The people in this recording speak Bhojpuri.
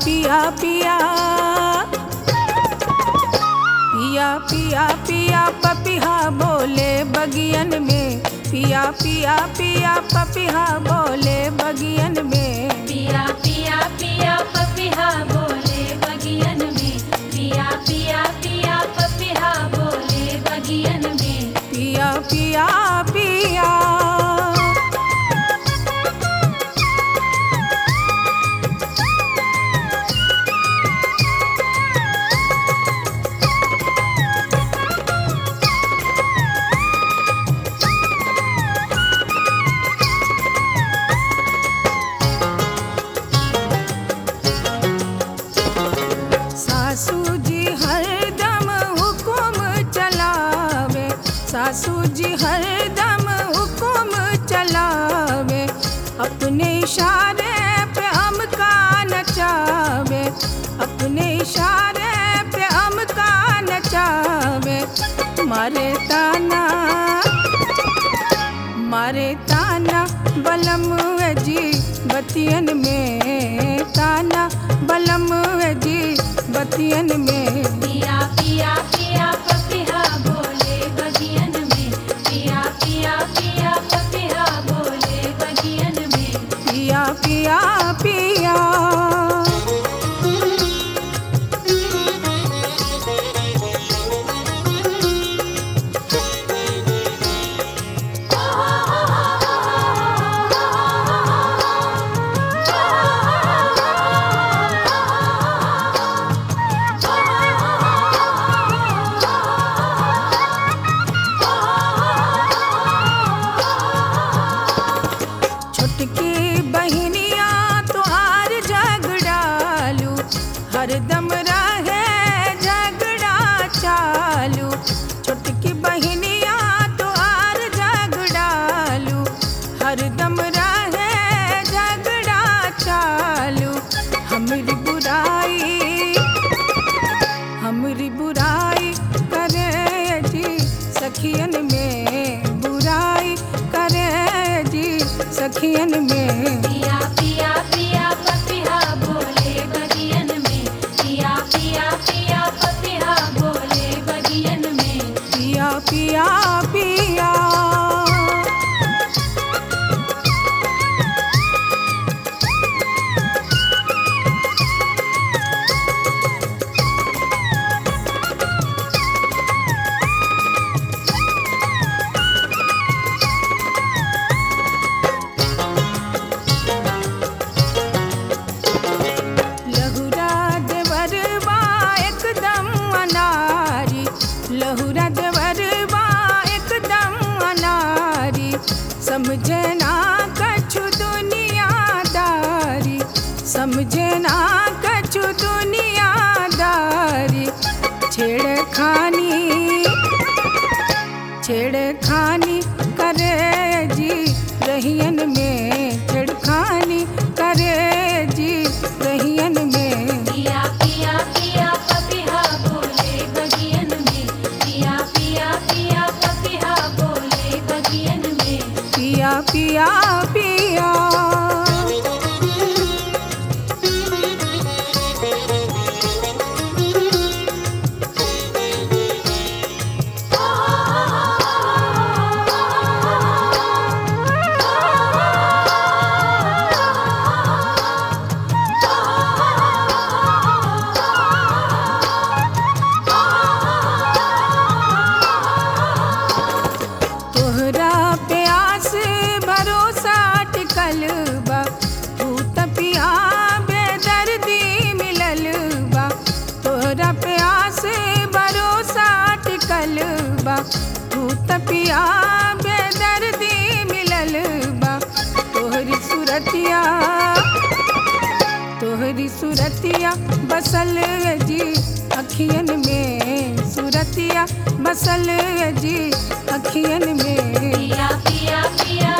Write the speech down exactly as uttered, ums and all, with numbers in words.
पिया पिया पिया पिया पिया पपिहा बोले बगियन में, पिया पिया पिया पपिहा बोले बगियन में, पिया पिया पिया पपिहा बोले बगियन में, पिया पिया पिया पपिहा बोले बगियन में, पिया पिया पिया सासू जी हरदम हुकुम चलावे, सासू जी हरदम हुकुम चलावे, अपने इशारे पे हमका नचावे, अपने इशारे पे हमका नचावे, मारे ताना मारे ताना बलम जी बतियन में, ताना बलम जी बतियन में, पिया पिया पिया पपिहा बोले बगियन में, पिया पिया पिया पपिहा बोले बगियन में, पिया पिया पिया छुटकी बहनिया तो आर झगड़ालू, हरदम रहे झगड़ा चालू, छुटकी बहनिया तो आर झगड़ालू, हरदम रहे झगड़ा चालू, हमरी बुराई हमरी बुराई करे जी सखियन में, बुराई करे जी सखियन में, पिया पिया पिया पपिहा बोले बगियन में, पिया पिया पिया पपिहा बोले बगियन में, पिया पिया पिया लहुरा देवरबा एकदम अनारी, लहुरा देवरबा एकदम अनारी, समझे ना कछु दुनियादारी, समझे ना कछु दुनियादारी, छेड़खानी छेड़खानी करे जी रहियन में, छेड़खानी करे जी रहियन में, पिया पिया पिया पपिहा बोले बगियन में, पिया पिया पिया पपिहा बोले बगियन में, पिया पिया पिया तोहरा पे आस भरोसा टिकल बा, तू तपिया बेदर्दी मिलल बा, तोहरा पे आस भरोसा टिकल बा, तू तपिया बेदर्दी मिलल बा, तोहरी सूरतिया तोहरी सूरतिया बसल जी अखियन में, सूरतिया बसल जी अखियन में, पिया पिया पिया